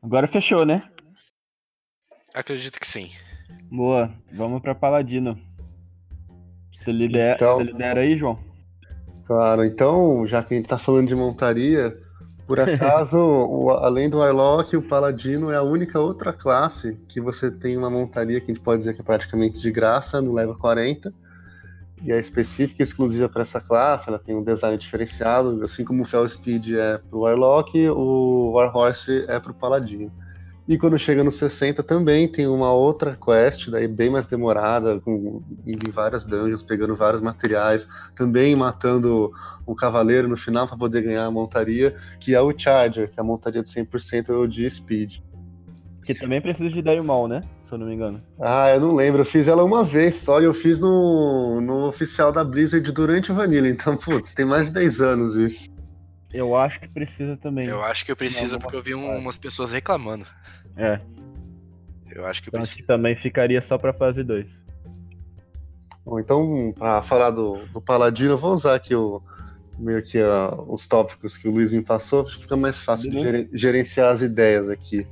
Agora fechou, né? Acredito que sim. Boa, vamos pra Paladino. Você Então, lidera aí, João? claro, então, já que a gente tá falando de montaria, por acaso, além do Warlock, o Paladino é a única outra classe que você tem uma montaria que a gente pode dizer que é praticamente de graça, no level 40, e é específica e exclusiva para essa classe, ela tem um design diferenciado, assim como o Felsteed é pro Warlock, o Warhorse é pro Paladino. E quando chega no 60 também tem uma outra quest, daí bem mais demorada, indo em várias dungeons, pegando vários materiais, também matando o cavaleiro no final para poder ganhar a montaria, que é o Charger, que é a montaria de 100% de Speed. Que também precisa de Daimon, né? Se eu não me engano. Ah, eu não lembro, eu fiz ela uma vez só e eu fiz no oficial da Blizzard durante o Vanilla, então, putz, tem mais de 10 anos isso. Eu acho que precisa também. Eu acho que eu preciso Em porque eu vi alguma umas pessoas reclamando. É, Eu acho que eu então acho preciso. que também ficaria só pra fase 2. Bom, então, para falar do Paladino, eu vou usar aqui meio que os tópicos que o Luiz me passou, acho que fica mais fácil de gerenciar as ideias aqui.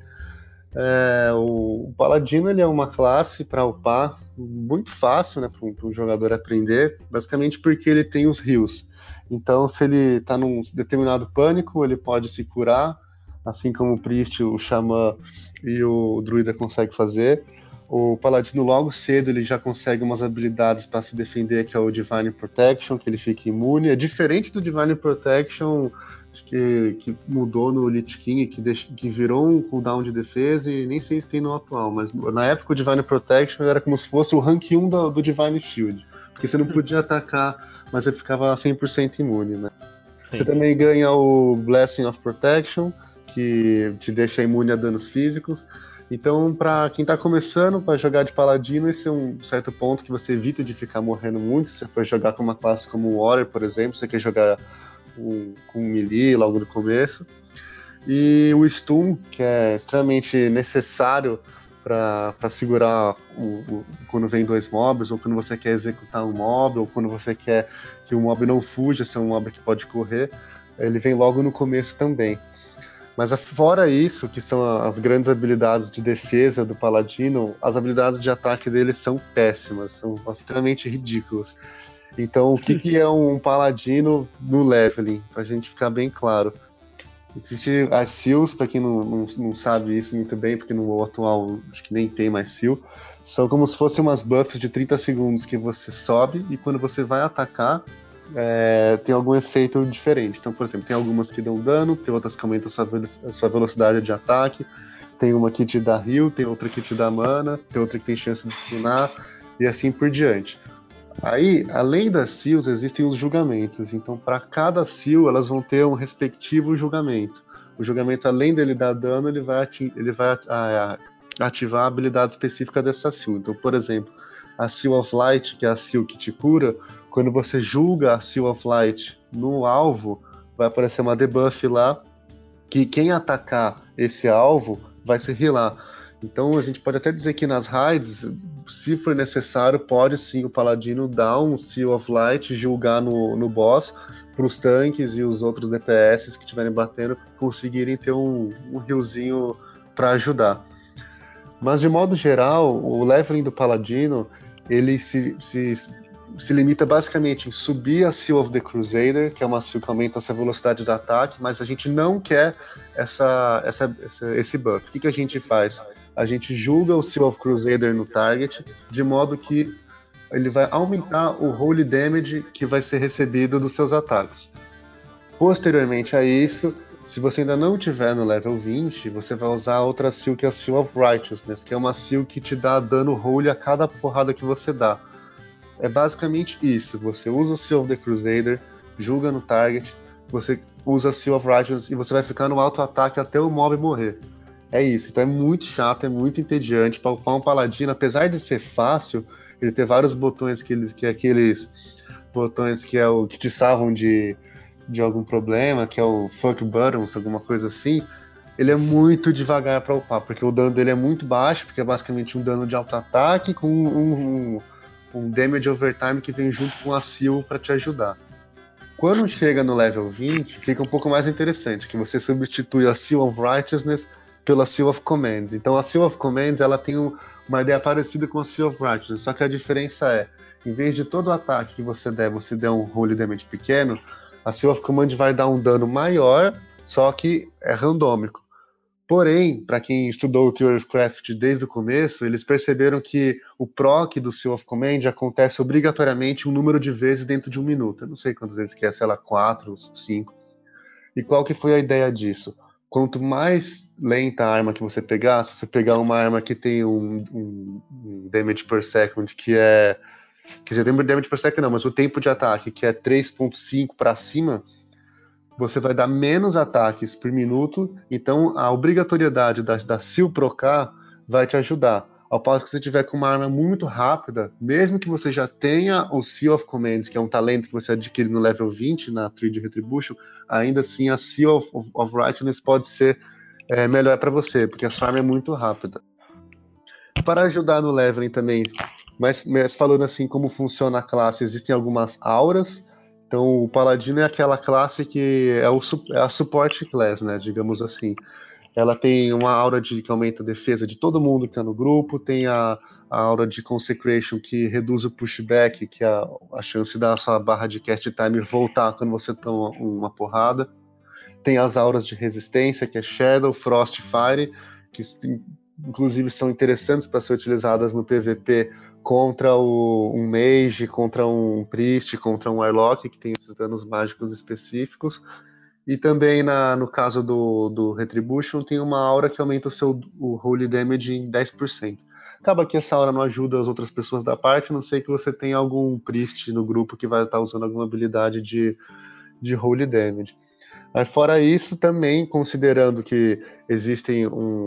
O Paladino ele é uma classe para upar muito fácil, né, para um jogador aprender, basicamente porque ele tem os heals. Então, se ele está num determinado pânico, ele pode se curar, assim como o Priest, o Xamã e o Druida conseguem fazer. O Paladino, logo cedo, ele já consegue umas habilidades para se defender, que é o Divine Protection, que ele fica imune. É diferente do Divine Protection, acho que mudou no Lich King, que virou um cooldown de defesa, e nem sei se tem no atual, mas na época o Divine Protection era como se fosse o rank 1 do Divine Shield, porque você não podia atacar, mas você ficava 100% imune, né? Sim. Você também ganha o Blessing of Protection, que te deixa imune a danos físicos. Então, para quem tá começando para jogar de Paladino, esse é um certo ponto que você evita de ficar morrendo muito. Se você for jogar com uma classe como o Warrior, por exemplo, você quer jogar com melee logo no começo. E o stun, que é extremamente necessário para segurar quando vem dois mobs, ou quando você quer executar um mob, ou quando você quer que o mob não fuja, se é um mob que pode correr, ele vem logo no começo também. Mas fora isso, que são as grandes habilidades de defesa do Paladino, as habilidades de ataque dele são péssimas, são extremamente ridículas. Então, o que é um Paladino no leveling? Pra gente ficar bem claro. Existe as seals, para quem não sabe isso muito bem, porque no WoW atual acho que nem tem mais seal, são como se fossem umas buffs de 30 segundos que você sobe e quando você vai atacar, tem algum efeito diferente. Então, por exemplo, tem algumas que dão dano, tem outras que aumentam a sua velocidade de ataque, tem uma que te dá heal, tem outra que te dá mana, tem outra que tem chance de stunar, e assim por diante. Aí, além das seals, existem os julgamentos. Então, para cada seal, elas vão ter um respectivo julgamento. O julgamento, além dele dar dano, ele vai ativar a habilidade específica dessa seal. Então, por exemplo, a Seal of Light, que é a seal que te cura, quando você julga a Seal of Light no alvo, vai aparecer uma debuff lá, que quem atacar esse alvo vai se healar. Então a gente pode até dizer que nas raids, se for necessário, pode sim o Paladino dar um Seal of Light, julgar no boss, para os tanques e os outros DPS que estiverem batendo conseguirem ter um healzinho para ajudar. Mas de modo geral, o leveling do Paladino, ele se limita basicamente em subir a Seal of the Crusader, que é uma seal que aumenta a sua velocidade de ataque, mas a gente não quer esse buff. O que a gente faz? A gente julga o Seal of Crusader no target, de modo que ele vai aumentar o Holy Damage que vai ser recebido dos seus ataques. Posteriormente a isso, se você ainda não tiver no level 20, você vai usar outra seal que é a Seal of Righteousness, que é uma seal que te dá dano Holy a cada porrada que você dá. É basicamente isso. Você usa o Seal of the Crusader, julga no target, você usa a Seal of Righteousness e você vai ficar no auto-ataque até o mob morrer. É isso. Então é muito chato, é muito entediante. Para upar um paladino, apesar de ser fácil, ele ter vários botões que é aqueles botões que é o que te salvam de algum problema, que é o Fuck Buttons, alguma coisa assim, ele é muito devagar para upar, porque o dano dele é muito baixo, porque é basicamente um dano de auto-ataque com um damage overtime que vem junto com a seal para te ajudar. Quando chega no level 20, fica um pouco mais interessante, que você substitui a Seal of Righteousness pela Seal of Commands. Então a Seal of Commands ela tem uma ideia parecida com a Seal of Righteousness, só que a diferença é, em vez de todo ataque que você der um Holy Damage pequeno, a Seal of Command vai dar um dano maior, só que é randômico. Porém, para quem estudou o Theorycraft desde o começo, eles perceberam que o proc do Seal of Command acontece obrigatoriamente um número de vezes dentro de um minuto. Eu não sei quantas vezes que é, sei lá, 4, 5. E qual que foi a ideia disso? Quanto mais lenta a arma que você pegar, se você pegar uma arma que tem um damage per second que é... Quer dizer, damage per second não, mas o tempo de ataque que é 3.5 para cima, você vai dar menos ataques por minuto, então a obrigatoriedade da Seal Procar vai te ajudar. Ao passo que você tiver com uma arma muito rápida, mesmo que você já tenha o Seal of Commands, que é um talento que você adquire no level 20, na Tree de Retribution, ainda assim a Seal of Righteousness pode ser melhor para você, porque a sua arma é muito rápida. Para ajudar no leveling também, mas falando assim como funciona a classe, existem algumas auras. Então, o Paladino é aquela classe que é a support class, né, digamos assim. Ela tem uma aura que aumenta a defesa de todo mundo que está no grupo, tem a aura de Consecration, que reduz o pushback, que é a chance da sua barra de cast time voltar quando você toma uma porrada. Tem as auras de resistência, que é Shadow, Frost, Fire, que inclusive são interessantes para ser utilizadas no PVP contra um Mage, contra um Priest, contra um Warlock, que tem esses danos mágicos específicos. E também, no caso do Retribution, tem uma aura que aumenta o Holy Damage em 10%. Acaba que essa aura não ajuda as outras pessoas da parte, a não sei que você tenha algum Priest no grupo que vai estar usando alguma habilidade de Holy Damage. Aí, fora isso, também, considerando que existem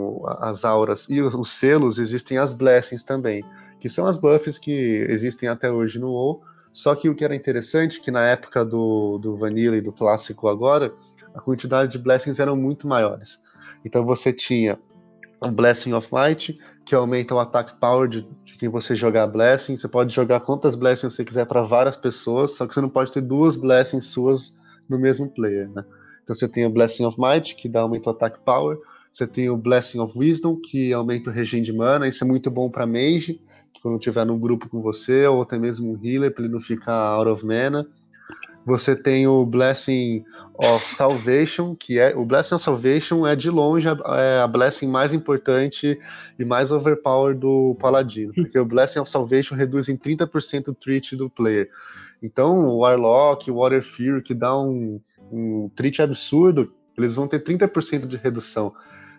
as auras e os selos, existem as Blessings também, que são as buffs que existem até hoje no WoW, só que o que era interessante, que na época do Vanilla e do Clássico agora, a quantidade de Blessings eram muito maiores. Então você tinha o Blessing of Might, que aumenta o attack power de quem você jogar Blessing, você pode jogar quantas Blessings você quiser para várias pessoas, só que você não pode ter duas Blessings suas no mesmo player, né? Então você tem o Blessing of Might, que aumenta o Attack Power. Você tem o Blessing of Wisdom, que aumenta o regen de mana. Isso é muito bom para Mage, que quando estiver num grupo com você, ou até mesmo um Healer, para ele não ficar out of mana. Você tem o Blessing of Salvation, o Blessing of Salvation é de longe a Blessing mais importante e mais overpower do Paladino, porque o Blessing of Salvation reduz em 30% o treat do player. Então o Warlock, o Water Fury, que dá um treat absurdo, eles vão ter 30% de redução.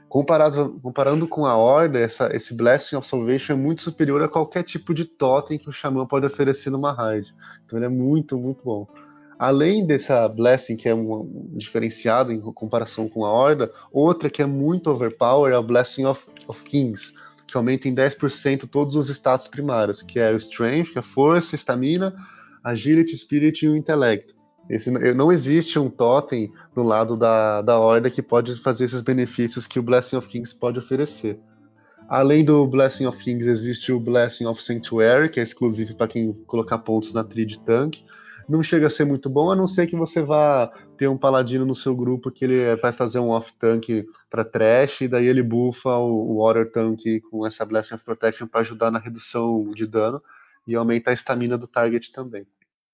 Comparando com a Horda, esse Blessing of Salvation é muito superior a qualquer tipo de totem que o Xamã pode oferecer numa raid. Então ele é muito, muito bom. Além dessa Blessing, que é um diferenciado em comparação com a Horda, outra que é muito overpower é a Blessing of Kings, que aumenta em 10% todos os status primários, que é o Strength, que é Força, Estamina, Agility, Spirit e o Intelecto. Não existe um totem do lado da Horda que pode fazer esses benefícios que o Blessing of Kings pode oferecer. Além do Blessing of Kings, existe o Blessing of Sanctuary, que é exclusivo para quem colocar pontos na tree de tanque. Não chega a ser muito bom, a não ser que você vá ter um paladino no seu grupo que ele vai fazer um off-tank para trash, e daí ele buffa o water tank com essa Blessing of Protection para ajudar na redução de dano e aumenta a estamina do target também.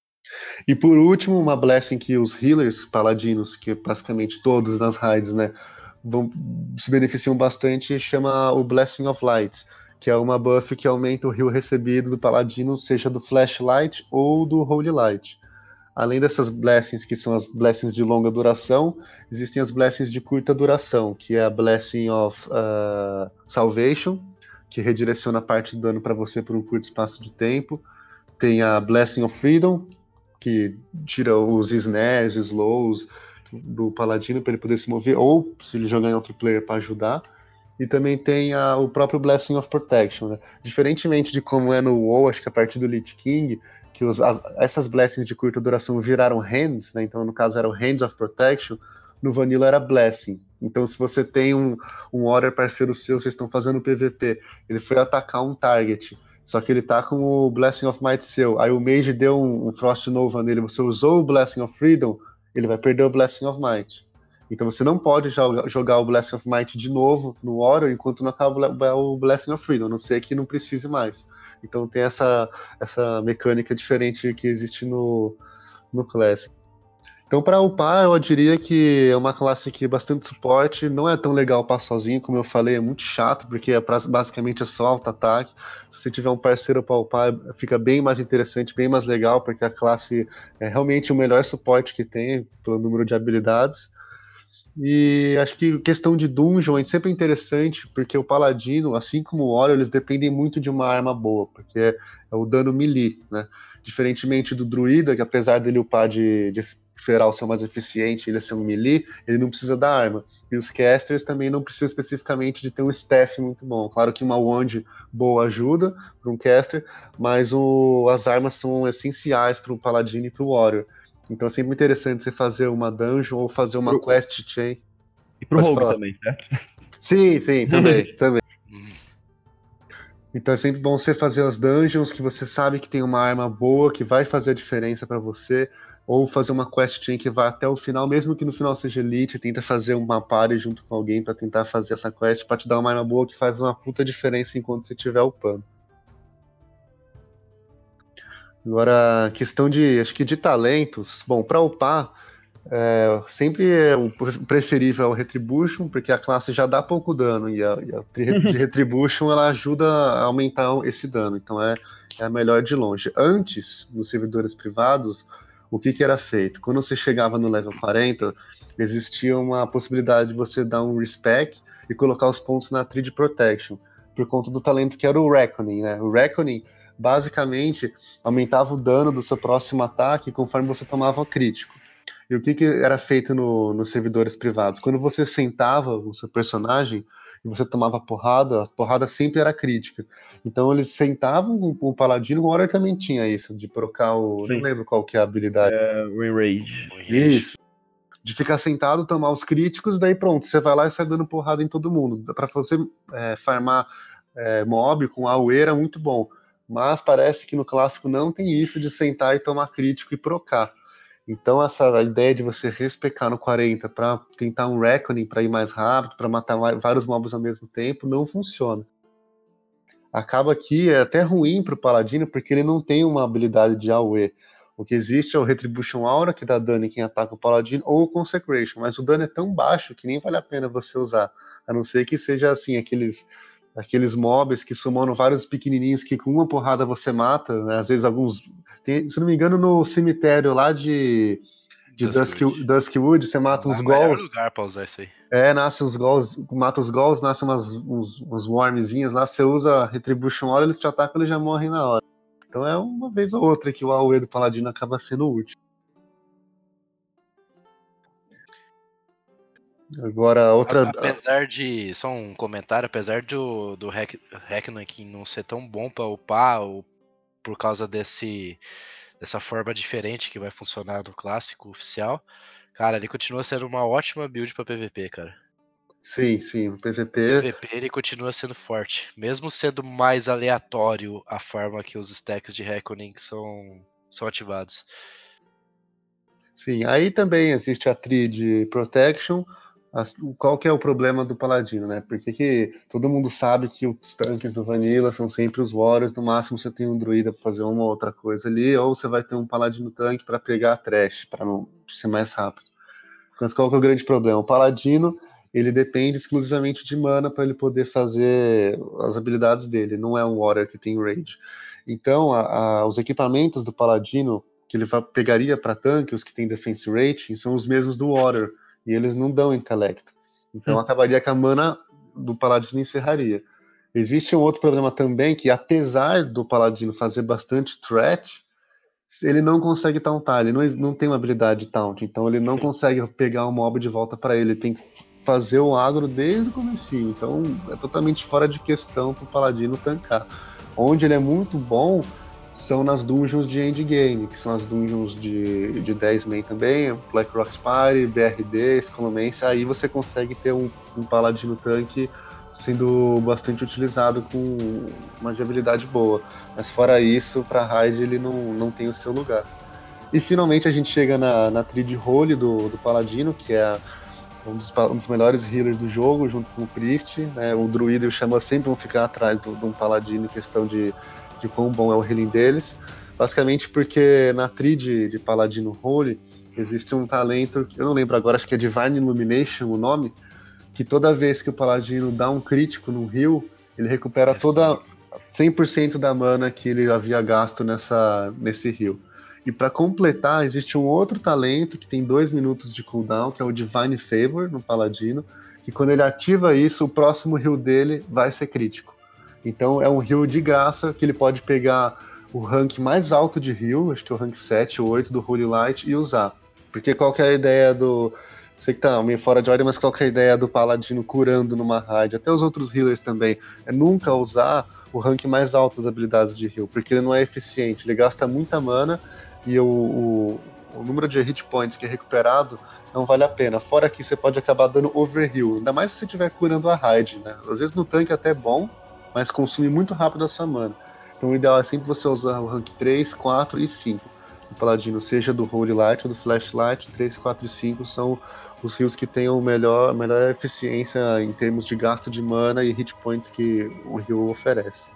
E por último, uma Blessing que os healers paladinos, que basicamente todos nas raids, né, se beneficiam bastante, chama o Blessing of Light, que é uma buff que aumenta o heal recebido do paladino, seja do Flashlight ou do Holy Light. Além dessas Blessings, que são as Blessings de longa duração, existem as Blessings de curta duração, que é a Blessing of Salvation, que redireciona parte do dano para você por um curto espaço de tempo. Tem a Blessing of Freedom, que tira os snares, slows do paladino para ele poder se mover, ou se ele jogar em outro player para ajudar. E também tem o próprio Blessing of Protection, né? Diferentemente de como é no WoW, acho que a partir do Lich King, que essas Blessings de curta duração viraram Hands, né? Então no caso era o Hands of Protection, no Vanilla era Blessing. Então se você tem um Warrior parceiro seu, vocês estão fazendo PVP, ele foi atacar um target, só que ele tá com o Blessing of Might seu, aí o Mage deu um Frost Nova nele, você usou o Blessing of Freedom, ele vai perder o Blessing of Might. Então você não pode jogar o Blessing of Might de novo no Warrior enquanto não acaba o Blessing of Freedom, a não ser que não precise mais. Então tem essa mecânica diferente que existe no Classic. Então, para upar, eu diria que é uma classe que bastante suporte, não é tão legal upar sozinho, como eu falei, é muito chato, porque basicamente é só auto-ataque. Se você tiver um parceiro para upar, fica bem mais interessante, bem mais legal, porque a classe é realmente o melhor suporte que tem, pelo número de habilidades. E acho que questão de dungeon é sempre interessante, porque o paladino, assim como o Warrior, eles dependem muito de uma arma boa, porque é o dano melee, né? Diferentemente do druida, que apesar dele upar de feral ser mais eficiente, ele ser um melee, ele não precisa da arma. E os casters também não precisam especificamente de ter um staff muito bom. Claro que uma wand boa ajuda para um caster, mas as armas são essenciais para o paladino e para o warrior. Então é sempre interessante você fazer uma dungeon ou fazer uma quest chain. E pro rogue também, certo? Sim, também. Então é sempre bom você fazer as dungeons que você sabe que tem uma arma boa, que vai fazer a diferença para você, ou fazer uma quest chain que vai até o final, mesmo que no final seja elite, tenta fazer uma party junto com alguém para tentar fazer essa quest para te dar uma arma boa que faz uma puta diferença enquanto você estiver upando. Agora, questão acho que de talentos, bom, para upar, sempre o preferível é o Retribution, porque a classe já dá pouco dano, e a de Retribution ela ajuda a aumentar esse dano, então é a melhor de longe. Antes, nos servidores privados, o que era feito? Quando você chegava no level 40, existia uma possibilidade de você dar um respec e colocar os pontos na Tree de Protection, por conta do talento que era o Reckoning, né? O Reckoning, basicamente, aumentava o dano do seu próximo ataque conforme você tomava o crítico. E o que era feito nos servidores privados? Quando você sentava o seu personagem e você tomava porrada, a porrada sempre era crítica. Então eles sentavam com o paladino, o Warrior também tinha isso, de procar o... Sim. Não lembro qual que é a habilidade. O Enrage. Isso. De ficar sentado, tomar os críticos, daí pronto, você vai lá e sai dando porrada em todo mundo. Para você farmar mob com AoE era muito bom. Mas parece que no clássico não tem isso de sentar e tomar crítico e procar. Então essa ideia de você respecar no 40 para tentar um Reckoning para ir mais rápido, para matar vários mobs ao mesmo tempo, não funciona. Acaba que é até ruim para o Paladino, porque ele não tem uma habilidade de AoE. O que existe é o Retribution Aura, que dá dano em quem ataca o Paladino, ou o Consecration, mas o dano é tão baixo que nem vale a pena você usar, a não ser que seja assim, aqueles mobs que summonam vários pequenininhos que com uma porrada você mata, né? Às vezes alguns... se não me engano, no cemitério lá de Duskwood, você mata uns Ghouls. É o melhor lugar pra usar isso aí. Nasce os Ghouls, mata os Ghouls, nasce uns wormzinhos lá, você usa Retribution Aura, eles te atacam, eles já morrem na hora. Então é uma vez ou outra que o AoE do Paladino acaba sendo útil. Agora, outra... Apesar de... Só um comentário, apesar do Reckoning não ser tão bom pra upar, ou por causa dessa forma diferente que vai funcionar no clássico oficial, cara, ele continua sendo uma ótima build pra PVP, cara. Sim, no PVP... PVP ele continua sendo forte, mesmo sendo mais aleatório a forma que os stacks de Reckoning são ativados. Sim, aí também existe a Tree de Protection. Qual que é o problema do Paladino, né? Porque que todo mundo sabe que os tanques do Vanilla são sempre os Warriors, no máximo você tem um druida para fazer uma outra coisa ali, ou você vai ter um Paladino tanque para pegar a trash, para não ser mais rápido. Mas qual que é o grande problema? O Paladino, ele depende exclusivamente de mana para ele poder fazer as habilidades dele, não é um Warrior que tem Rage. Então, os equipamentos do Paladino que ele pegaria para tanque, os que tem Defense Rating, são os mesmos do Warrior, e eles não dão intelecto. Então acabaria que a mana do Paladino encerraria. Existe um outro problema também, que apesar do Paladino fazer bastante threat, ele não consegue tauntar, ele não tem uma habilidade de taunt, então ele não consegue pegar o mob de volta para ele tem que fazer o agro desde o comecinho, então é totalmente fora de questão pro Paladino tancar. Onde ele é muito bom são nas dungeons de endgame, que são as dungeons de 10 main também, Black Rock Spire, BRD, Scolomancy, aí você consegue ter um Paladino tanque sendo bastante utilizado com uma habilidade boa. Mas fora isso, para raid ele não tem o seu lugar. E finalmente a gente chega na Tree de Holy do Paladino, que é um dos melhores healers do jogo, junto com o Priest, né? O Druida e o Xamã sempre vão ficar atrás de um Paladino em questão de quão bom é o healing deles. Basicamente porque na tríade de Paladino Holy existe um talento, eu não lembro agora, acho que é Divine Illumination o nome, que toda vez que o Paladino dá um crítico no heal, ele recupera toda 100% da mana que ele havia gasto nesse heal. E para completar, existe um outro talento que tem 2 minutos de cooldown, que é o Divine Favor no Paladino, que quando ele ativa isso, o próximo heal dele vai ser crítico. Então é um heal de graça que ele pode pegar o rank mais alto de heal, acho que é o rank 7 ou 8 do Holy Light, e usar. Porque qual que é a ideia do... Sei que tá meio fora de ordem, mas qual que é a ideia do Paladino curando numa raid? Até os outros healers também. É nunca usar o rank mais alto das habilidades de heal, porque ele não é eficiente, ele gasta muita mana e o número de hit points que é recuperado não vale a pena. Fora que você pode acabar dando overheal, ainda mais se você estiver curando a raid, né? Às vezes no tanque é até bom, mas consome muito rápido a sua mana. Então o ideal é sempre você usar o rank 3, 4 e 5. O Paladino, seja do Holy Light ou do Flashlight, 3, 4 e 5 são os heals que têm a melhor eficiência em termos de gasto de mana e hit points que o heal oferece.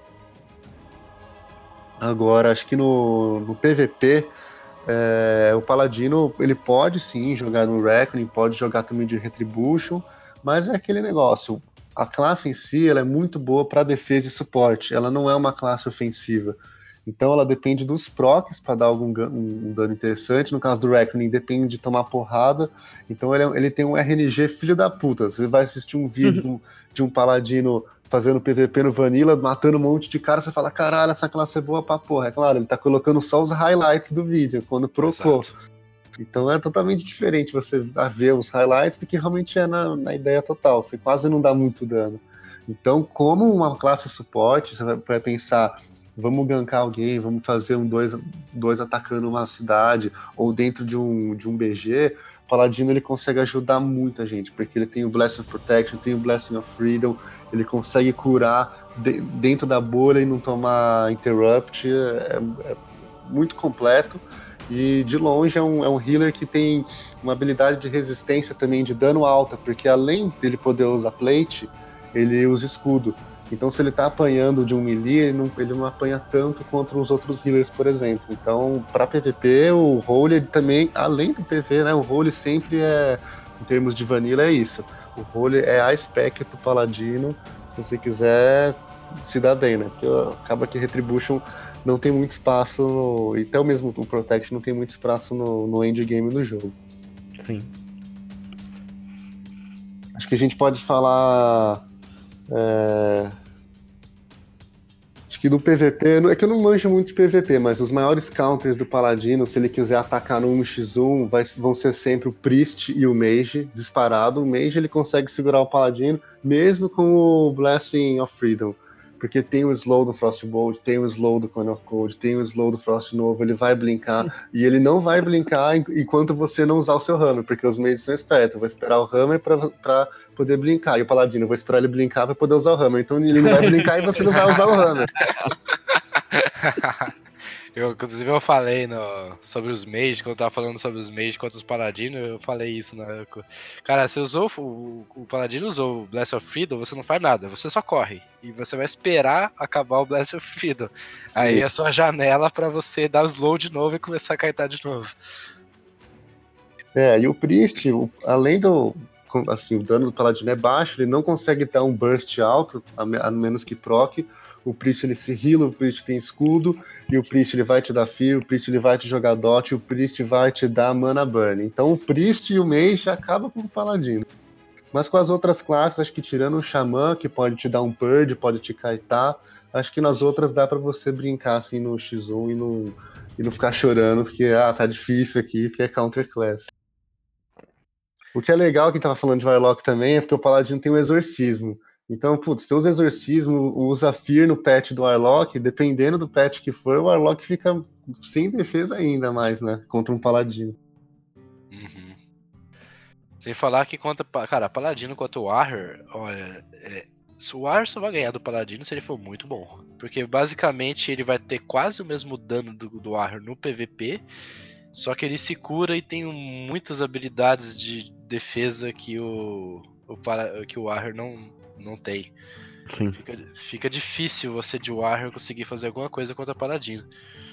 Agora, acho que no PVP, o Paladino ele pode sim jogar no Reckoning, pode jogar também de Retribution, mas é aquele negócio. A classe em si ela é muito boa para defesa e suporte, ela não é uma classe ofensiva. Então ela depende dos procs para dar um dano interessante. No caso do Reckoning, depende de tomar porrada. Então ele tem um RNG filho da puta. Você vai assistir um vídeo de um Paladino fazendo PVP no Vanilla, matando um monte de cara, você fala, caralho, essa classe é boa pra porra. É claro, ele tá colocando só os highlights do vídeo, quando procou. Então é totalmente diferente você ver os highlights do que realmente é na ideia total. Você quase não dá muito dano. Então, como uma classe suporte, você vai pensar, vamos gankar alguém, vamos fazer dois atacando uma cidade, ou dentro de um BG, o Paladino ele consegue ajudar muita gente, porque ele tem o Blessing of Protection, tem o Blessing of Freedom, ele consegue curar dentro da bolha e não tomar interrupt, é muito completo. E de longe é um healer que tem uma habilidade de resistência também de dano alta, porque além dele poder usar plate, ele usa escudo. Então se ele tá apanhando de um melee, ele não apanha tanto contra os outros healers, por exemplo. Então, para PVP, o Holy também, além do PV, né, o Holy sempre em termos de vanilla, é isso. O Holy é a spec pro Paladino, se você quiser se dar bem, né? Porque acaba que Retribution não tem muito espaço, e até o mesmo o Protect não tem muito espaço no endgame do jogo. Sim. Acho que a gente pode falar... Acho que do PVP, é que eu não manjo muito de PVP, mas os maiores counters do Paladino, se ele quiser atacar no 1x1, vão ser sempre o Priest e o Mage, disparado. O Mage ele consegue segurar o Paladino, mesmo com o Blessing of Freedom. Porque tem o slow do Frostbolt, tem o slow do Coin of Cold, tem o slow do Frost Novo, ele vai blinkar, e ele não vai blinkar enquanto você não usar o seu Hammer, porque os mages são espertos, eu vou esperar o Hammer pra poder blinkar, e o Paladino, eu vou esperar ele blinkar pra poder usar o Hammer, então ele não vai blinkar e você não vai usar o Hammer. Inclusive eu falei sobre os mages, quando eu tava falando sobre os mages contra os paladinos, eu falei isso na época. Cara, você usou, o paladino usou o Bless of Freedom, você não faz nada, você só corre. E você vai esperar acabar o Bless of Freedom. Sim. Aí é a sua janela pra você dar slow de novo e começar a kaitar de novo. E o Priest, além do... Assim, o dano do paladino é baixo, ele não consegue dar um burst alto, a menos que proc. O Priest ele se heala, o Priest tem escudo, e o Priest ele vai te dar fear, o Priest ele vai te jogar dot, e o Priest vai te dar mana burn. Então o Priest e o Mage acabam com o Paladino. Mas com as outras classes, acho que tirando o Xamã, que pode te dar um purge, pode te kaitar, acho que nas outras dá pra você brincar assim no X1 e não ficar chorando, porque tá difícil aqui, porque é counter class. O que é legal que tava falando de Warlock também é porque o Paladino tem um exorcismo. Então, putz, se usa exorcismo, usa Fear no patch do Warlock, dependendo do patch que for, o Warlock fica sem defesa ainda mais, né? Contra um Paladino. Uhum. Sem falar que cara, Paladino contra o Warrior, olha, o Warrior só vai ganhar do Paladino se ele for muito bom. Porque basicamente ele vai ter quase o mesmo dano do Warrior no PVP, só que ele se cura e tem muitas habilidades de defesa que que o Warrior não tem. Sim. Fica difícil você de Warrior conseguir fazer alguma coisa contra Paladino.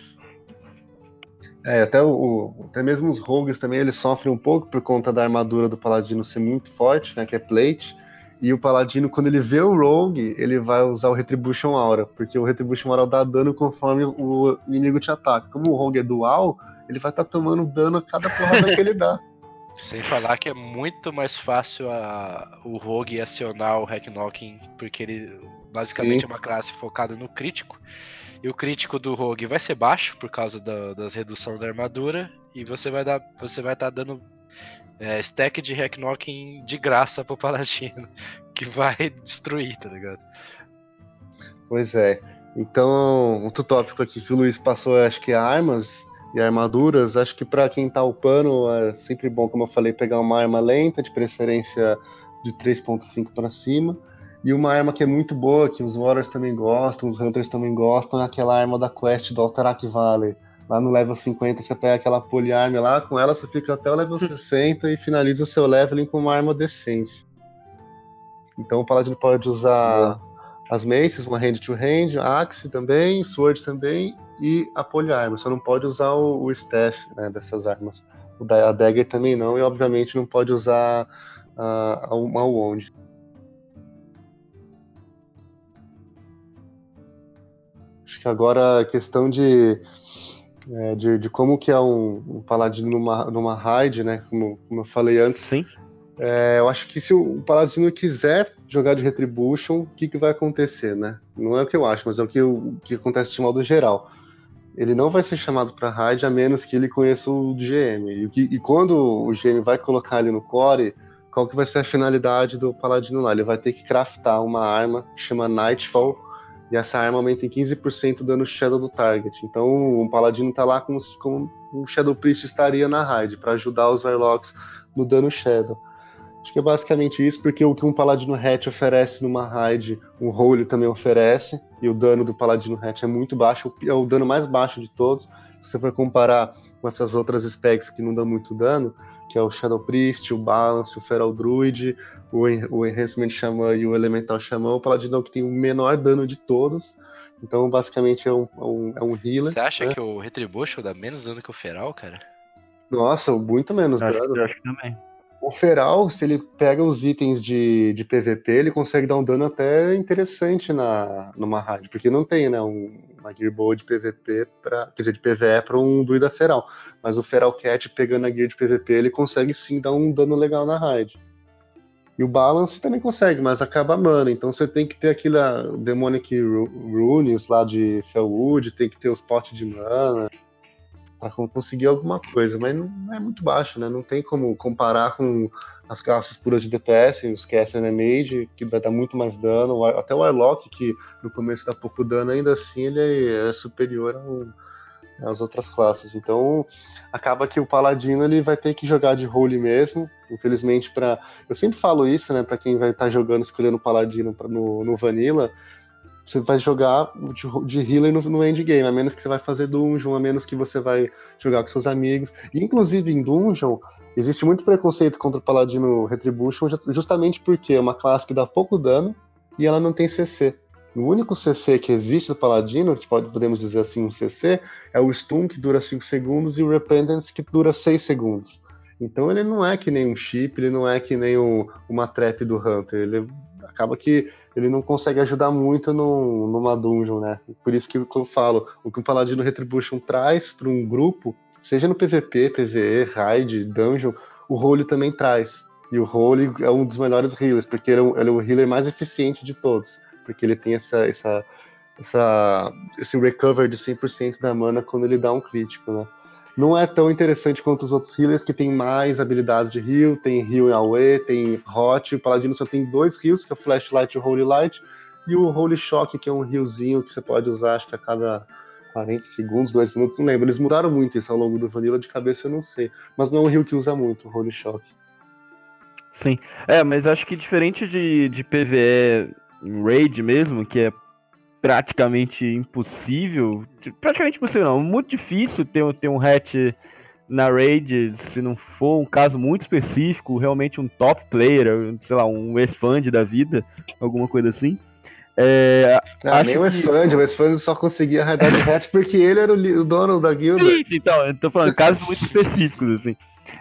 Até mesmo os rogues também, eles sofrem um pouco por conta da armadura do paladino ser muito forte, né, que é plate, e o paladino, quando ele vê o rogue, ele vai usar o Retribution Aura, porque o Retribution Aura dá dano conforme o inimigo te ataca. Como o rogue é dual, ele vai estar tomando dano a cada porrada que ele dá. Sem falar que é muito mais fácil o rogue acionar o Hack Knocking, porque ele basicamente Sim. é uma classe focada no crítico. E o crítico do rogue vai ser baixo por causa das redução da armadura. E você vai estar dando stack de Hack Knocking de graça pro paladino, que vai destruir, tá ligado? Pois é. Então, outro tópico aqui que o Luiz passou, acho que é armas e armaduras. Acho que pra quem tá upando é sempre bom, como eu falei, pegar uma arma lenta, de preferência de 3.5 para cima. E uma arma que é muito boa, que os Warriors também gostam, os Hunters também gostam, é aquela arma da quest do Alterac Valley. Lá no level 50 você pega aquela polyarm lá, com ela você fica até o level 60 e finaliza o seu leveling com uma arma decente. Então o Paladino pode usar as maces, uma hand to hand, a axe também, sword também e a polyarm. Só não pode usar o staff, né, dessas armas. A dagger também não, e obviamente não pode usar uma wand. Acho que agora a questão de como que é um paladino numa raid, né? Como eu falei antes. Sim. Eu acho que se o paladino quiser jogar de Retribution, o que vai acontecer, né? Não é o que eu acho, mas é o que acontece de modo geral. Ele não vai ser chamado para raid a menos que ele conheça o GM. E quando o GM vai colocar ele no core, qual que vai ser a finalidade do paladino lá? Ele vai ter que craftar uma arma que chama Nightfall, e essa arma aumenta em 15% o dano Shadow do target. Então um paladino tá lá como um Shadow Priest estaria na raid, para ajudar os Warlocks no dano Shadow. Acho que é basicamente isso, porque o que um Paladino Hatch oferece numa raid, um Holy também oferece, e o dano do Paladino Hatch é muito baixo, é o dano mais baixo de todos. Se você for comparar com essas outras specs que não dão muito dano, que é o Shadow Priest, o Balance, o Feral Druid, o Enhancement Xamã e o Elemental Xamã, o Paladino é o que tem o menor dano de todos. Então, basicamente, é um healer. Você acha né? que o Retribution dá menos dano que o Feral, cara? Nossa, muito menos dano. Eu acho que também. O Feral, se ele pega os itens de PVP, ele consegue dar um dano até interessante numa raid, porque não tem, né, uma Gear Boa de PVP de PVE para um druida Feral. Mas o Feral Cat pegando a Gear de PVP, ele consegue sim dar um dano legal na raid. E o Balance também consegue, mas acaba a mana. Então você tem que ter aquele Demonic Runes lá de Felwood, tem que ter os potes de mana para conseguir alguma coisa, mas não é muito baixo, né? Não tem como comparar com as classes puras de DPS, os Caster e Mage, que vai dar muito mais dano, até o Warlock, que no começo dá pouco dano, ainda assim ele é superior às outras classes. Então acaba que o Paladino ele vai ter que jogar de Holy mesmo, infelizmente eu sempre falo isso, né, para quem vai estar jogando, escolhendo o Paladino no Vanilla, você vai jogar de healer no endgame, a menos que você vai fazer dungeon, a menos que você vai jogar com seus amigos. E, inclusive, em dungeon, existe muito preconceito contra o Paladino Retribution, justamente porque é uma classe que dá pouco dano e ela não tem CC. O único CC que existe do Paladino, que podemos dizer assim, um CC, é o Stun, que dura 5 segundos, e o Repentance, que dura 6 segundos. Então ele não é que nem um chip, ele não é que nem uma trap do Hunter, ele acaba que ele não consegue ajudar muito numa dungeon, né? Por isso que eu falo, o que o Paladino Retribution traz para um grupo, seja no PVP, PvE, raid, dungeon, o Holy também traz. E o Holy é um dos melhores healers, porque ele é o healer mais eficiente de todos, porque ele tem esse recover de 100% da mana quando ele dá um crítico, né? Não é tão interessante quanto os outros healers que tem mais habilidades de heal, tem heal em AoE, tem hot, o Paladino só tem 2 heals, que é o Flashlight e o Holy Light, e o Holy Shock, que é um healzinho que você pode usar, acho que a cada 40 segundos, 2 minutos, não lembro. Eles mudaram muito isso ao longo do Vanilla, de cabeça eu não sei, mas não é um heal que usa muito, o Holy Shock. Sim, mas acho que diferente de PvE em Raid mesmo, que é praticamente impossível não, muito difícil ter um hatch na raid, se não for um caso muito específico, realmente um top player, sei lá, um Westfund da vida, alguma coisa assim. Nem o Westfund só conseguia raidar de hatch porque ele era o dono da guilda. Sim, então, eu tô falando casos muito específicos, assim.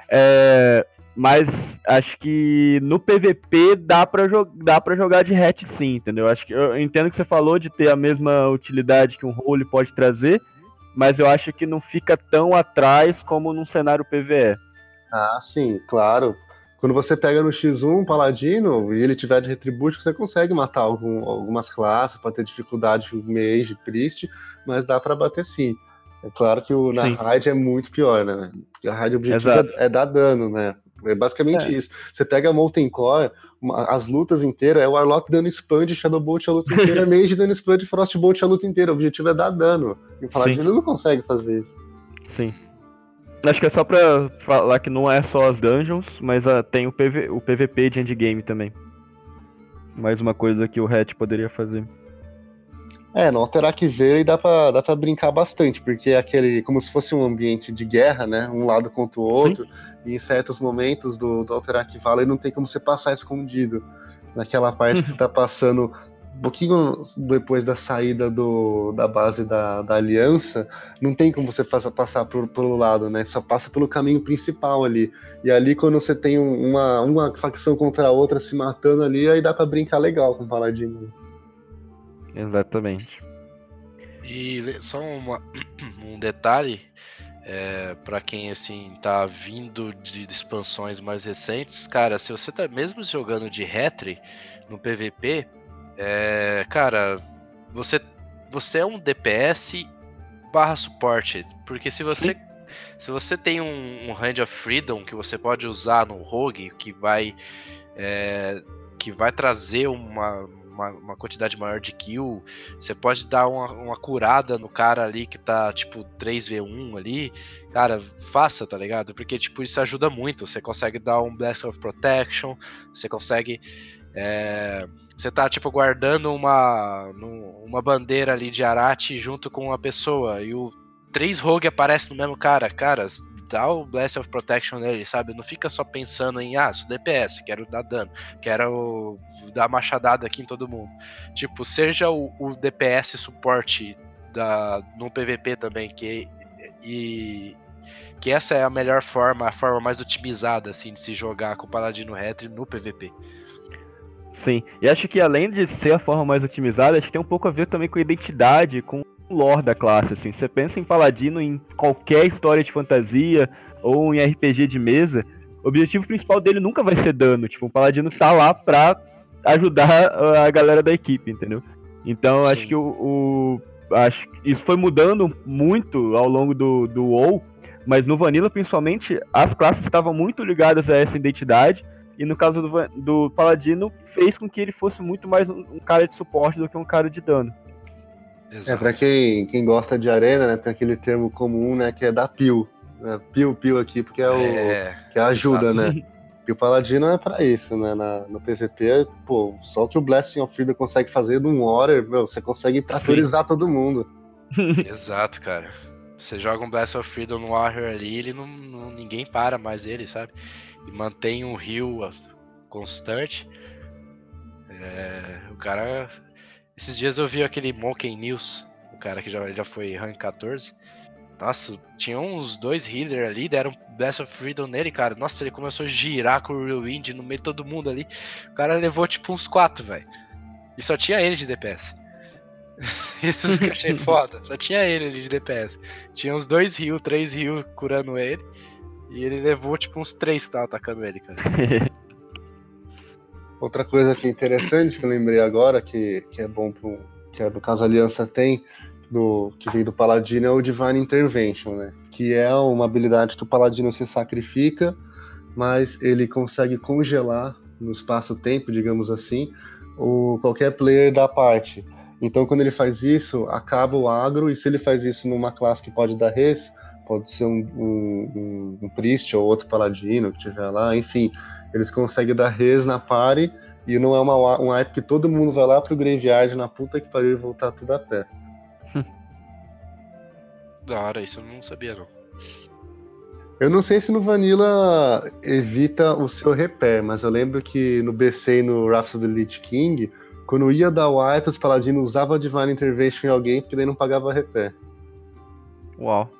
Mas acho que no PVP dá pra jogar de hatch sim, entendeu? Acho que eu entendo que você falou de ter a mesma utilidade que um role pode trazer, mas eu acho que não fica tão atrás como num cenário PvE. Ah, sim, claro. Quando você pega no X1 um Paladino e ele tiver de Retribution, você consegue matar algumas classes, pode ter dificuldade com Mage, Priest, mas dá pra bater sim. É claro que na Sim. raid é muito pior, né? Porque a raid objetivo Exato. é dar dano, né? É basicamente isso. Você pega a Molten Core, as lutas inteiras, é o Warlock dando spam de Shadowbolt a luta inteira, Mage dando spam de Frostbolt a luta inteira. O objetivo é dar dano. E o Paladino não consegue fazer isso. Sim. Acho que é só pra falar que não é só as dungeons, mas tem o PVP de endgame também. Mais uma coisa que o hatch poderia fazer. No Alterac Valley dá pra brincar bastante, porque é aquele, como se fosse um ambiente de guerra, né? Um lado contra o outro, e em certos momentos do Alterac Valley não tem como você passar escondido. Naquela parte que você tá passando um pouquinho depois da saída da base da Aliança, não tem como você passar pelo lado, né? Só passa pelo caminho principal ali. E ali, quando você tem uma facção contra a outra se matando ali, aí dá pra brincar legal com o Paladino. Exatamente. E só um detalhe, para quem assim tá vindo de expansões mais recentes, cara, se você tá mesmo jogando de Retri no PVP, cara, você é um DPS barra suporte, porque se você tem um Hand of Freedom que você pode usar no Rogue, que vai trazer uma quantidade maior de kill, você pode dar uma curada no cara ali que tá, tipo, 3v1 ali, cara, faça, tá ligado? Porque, tipo, isso ajuda muito, você consegue dar um Blast of Protection, você consegue, você tá, tipo, guardando uma bandeira ali de Arate junto com uma pessoa, e o 3 rogue aparece no mesmo cara, dá o Blast of Protection nele, sabe? Não fica só pensando em, sou DPS, quero dar dano, quero dar machadada aqui em todo mundo. Tipo, seja o DPS suporte no PVP também, que essa é a melhor forma, a forma mais otimizada, assim, de se jogar com o Paladino Retri no PVP. Sim, e acho que além de ser a forma mais otimizada, acho que tem um pouco a ver também com a identidade, com o lore da classe, assim. Você pensa em Paladino em qualquer história de fantasia ou em RPG de mesa, o objetivo principal dele nunca vai ser dano. Tipo, o Paladino tá lá pra ajudar a galera da equipe, entendeu? Então, Sim. acho que acho que isso foi mudando muito ao longo do WoW, mas no Vanilla, principalmente, as classes estavam muito ligadas a essa identidade. E no caso do Paladino, fez com que ele fosse muito mais um cara de suporte do que um cara de dano. Exato. Pra quem gosta de arena, né, tem aquele termo comum, né, que é da peel. Peel aqui, porque que é a ajuda, exato. né? E o Paladino é pra isso, né? No PVP, pô, só o que o Blessing of Freedom consegue fazer num Warrior, você consegue tratorizar todo mundo. Exato, cara. Você joga um Blast of Freedom no Warrior ali, ele ninguém para mais ele, sabe? E mantém um heal constante. O cara... Esses dias eu vi aquele Monkey News, o cara que já foi rank 14. Nossa, tinha uns 2 healers ali, deram Blast of Freedom nele, cara. Nossa, ele começou a girar com o Real Wind no meio de todo mundo ali. O cara levou tipo uns 4, velho. E só tinha ele de DPS. Isso que eu achei foda. Só tinha ele ali de DPS. Tinha uns 2 heal, 3 heal curando ele. E ele levou tipo uns 3 que estavam atacando ele, cara. Outra coisa que é interessante, que eu lembrei agora, que é bom que no caso a Aliança tem, que vem do Paladino, é o Divine Intervention, né? Que é uma habilidade que o Paladino se sacrifica, mas ele consegue congelar no espaço-tempo, digamos assim, qualquer player da parte. Então, quando ele faz isso, acaba o agro, e se ele faz isso numa classe que pode dar res, pode ser um Priest ou outro Paladino que estiver lá, enfim, eles conseguem dar res na party, e não é um hype que todo mundo vai lá pro Graveyard na puta que pariu e voltar tudo a pé. Da hora, isso eu não sabia não. Eu não sei se no Vanilla evita o seu repair, mas eu lembro que no BC e no Wrath of the Lich King, quando ia dar wipe, os paladinos usavam a Divine Intervention em alguém, porque daí não pagava repair. Uau.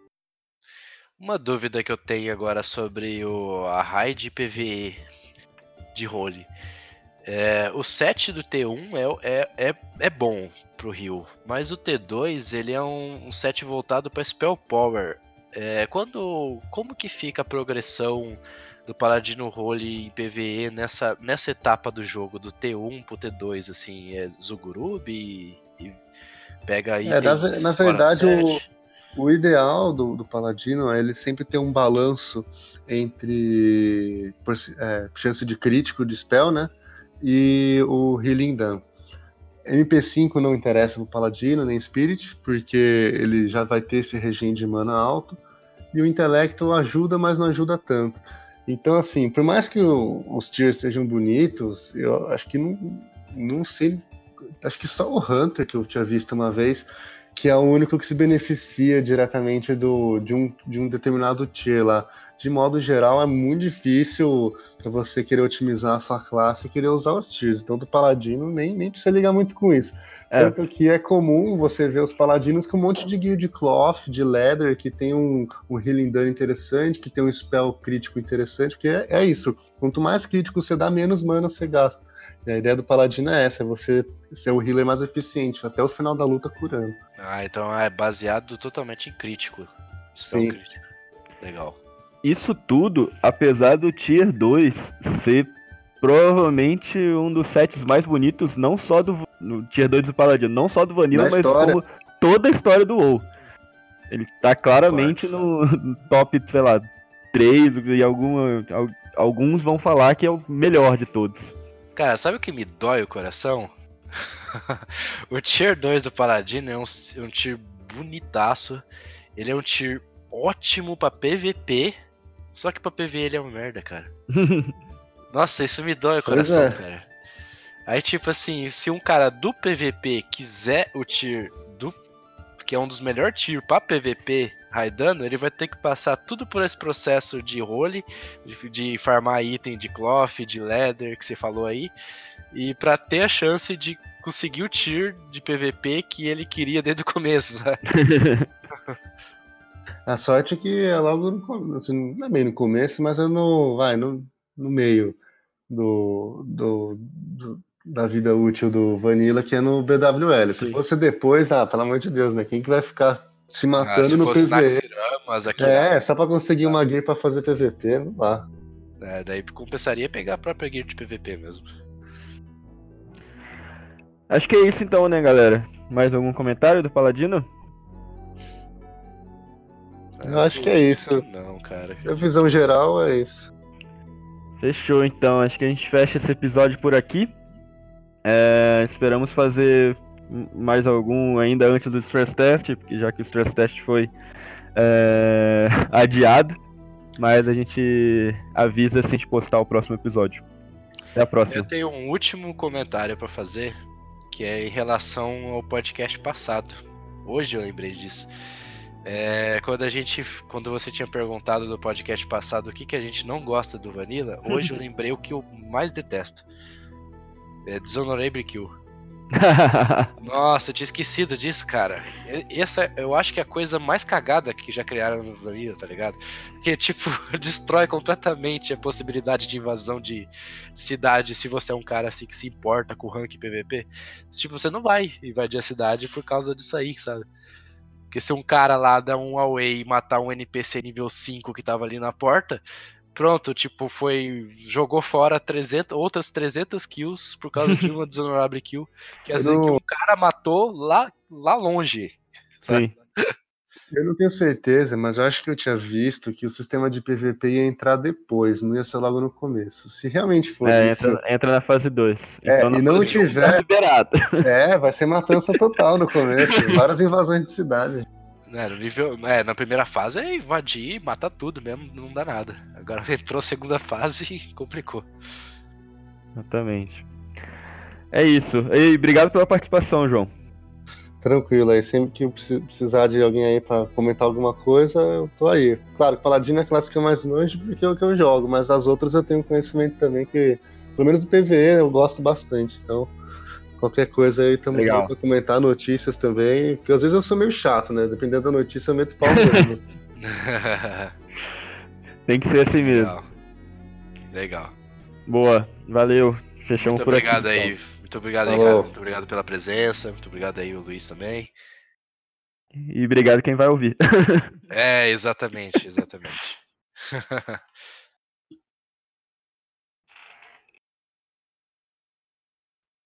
Uma dúvida que eu tenho agora sobre a raid PvE de role. O set do T1 é bom pro heal, mas o T2 ele é um set voltado para Spell Power. Como que fica a progressão do Paladino Role em PvE nessa etapa do jogo, do T1 pro T2, assim, Zugurub e pega itens na fora do verdade, set? o ideal do Paladino é ele sempre ter um balanço entre chance de crítico de spell, né? E o Healing Dam. MP5 não interessa pro Paladino, nem Spirit, porque ele já vai ter esse regime de mana alto. E o Intelecto ajuda, mas não ajuda tanto. Então, assim, por mais que os tiers sejam bonitos, eu acho que não sei. Acho que só o Hunter que eu tinha visto uma vez, que é o único que se beneficia diretamente de um determinado tier lá. De modo geral, é muito difícil para você querer otimizar a sua classe e querer usar os tiers. Então, do Paladino, nem precisa ligar muito com isso. Tanto que é comum você ver os Paladinos com um monte de gear de cloth, de leather, que tem um healing dano interessante, que tem um spell crítico interessante, porque é isso. Quanto mais crítico você dá, menos mana você gasta. E a ideia do Paladino é essa, é você ser o healer mais eficiente, até o final da luta curando. Então é baseado totalmente em crítico. Spell Sim. crítico. Legal. Isso tudo, apesar do Tier 2 ser provavelmente um dos sets mais bonitos, não só no Tier 2 do Paladino, não só do Vanilla, mas como toda a história do WoW. Ele tá claramente no top, sei lá, 3, e alguns vão falar que é o melhor de todos. Cara, sabe o que me dói o coração? O Tier 2 do Paladino é um tier bonitaço. Ele é um tier ótimo pra PVP. Só que pra PvE ele é uma merda, cara. Nossa, isso me dói o coração, cara. Aí, tipo assim, se um cara do PVP quiser o tier que é um dos melhores tier pra PVP raidando, ele vai ter que passar tudo por esse processo de role, de farmar item de cloth, de leather, que você falou aí, e pra ter a chance de conseguir o tier de PVP que ele queria desde o começo, sabe? A sorte é que é logo no começo, assim, não é bem no começo, mas é no meio da vida útil do Vanilla, que é no BWL. Sim. Se fosse depois, pelo amor de Deus, né? Quem que vai ficar se matando no PvE? Naxxramas, Só pra conseguir uma gear pra fazer PVP, não dá. Daí compensaria pegar a própria gear de PVP mesmo. Acho que é isso então, né, galera? Mais algum comentário do Paladino? Eu acho que é isso. Não, cara. A visão geral é isso. Fechou, então. Acho que a gente fecha esse episódio por aqui. Esperamos fazer mais algum ainda antes do Stress Test, porque já que o Stress Test foi adiado. Mas a gente avisa se a gente postar o próximo episódio. Até a próxima. Eu tenho um último comentário pra fazer, que é em relação ao podcast passado. Hoje eu lembrei disso. Quando você tinha perguntado do podcast passado o que a gente não gosta do Vanilla, hoje eu lembrei o que eu mais detesto. Dishonorable Kill. Nossa, eu tinha esquecido disso, cara. Essa eu acho que é a coisa mais cagada que já criaram no Vanilla, tá ligado? Porque, tipo, destrói completamente a possibilidade de invasão de cidade se você é um cara assim que se importa com o rank PVP. Tipo, você não vai invadir a cidade por causa disso aí, sabe? Porque se um cara lá dá um away e matar um NPC nível 5 que tava ali na porta, pronto, tipo, jogou fora outras 300 kills por causa de uma Dishonorable Kill. Quer dizer que um cara matou lá longe. Sim. Eu não tenho certeza, mas eu acho que eu tinha visto que o sistema de PVP ia entrar depois, não ia ser logo no começo. Se realmente for isso... Entra na fase 2. E não tiver... liberado. Vai ser matança total no começo. Várias invasões de cidade. Na primeira fase é invadir, matar tudo mesmo, não dá nada. Agora entrou a segunda fase e complicou. Exatamente. É isso. E obrigado pela participação, João. Tranquilo aí, sempre que eu precisar de alguém aí pra comentar alguma coisa, eu tô aí. Claro, Paladino é a classe que eu mais manjo porque é o que eu jogo, mas as outras eu tenho conhecimento também que, pelo menos do PvE, eu gosto bastante. Então, qualquer coisa aí, estamos aí Legal. pra comentar notícias também, porque às vezes eu sou meio chato, né? Dependendo da notícia, eu meto pau mesmo. Tem que ser assim mesmo. Legal. Legal. Boa, valeu. Fechamos Muito por aqui. obrigado Então. aí. Muito obrigado aí, Falou. cara. Muito obrigado pela presença. Muito obrigado aí, o Luiz também. E obrigado quem vai ouvir. É, exatamente, exatamente.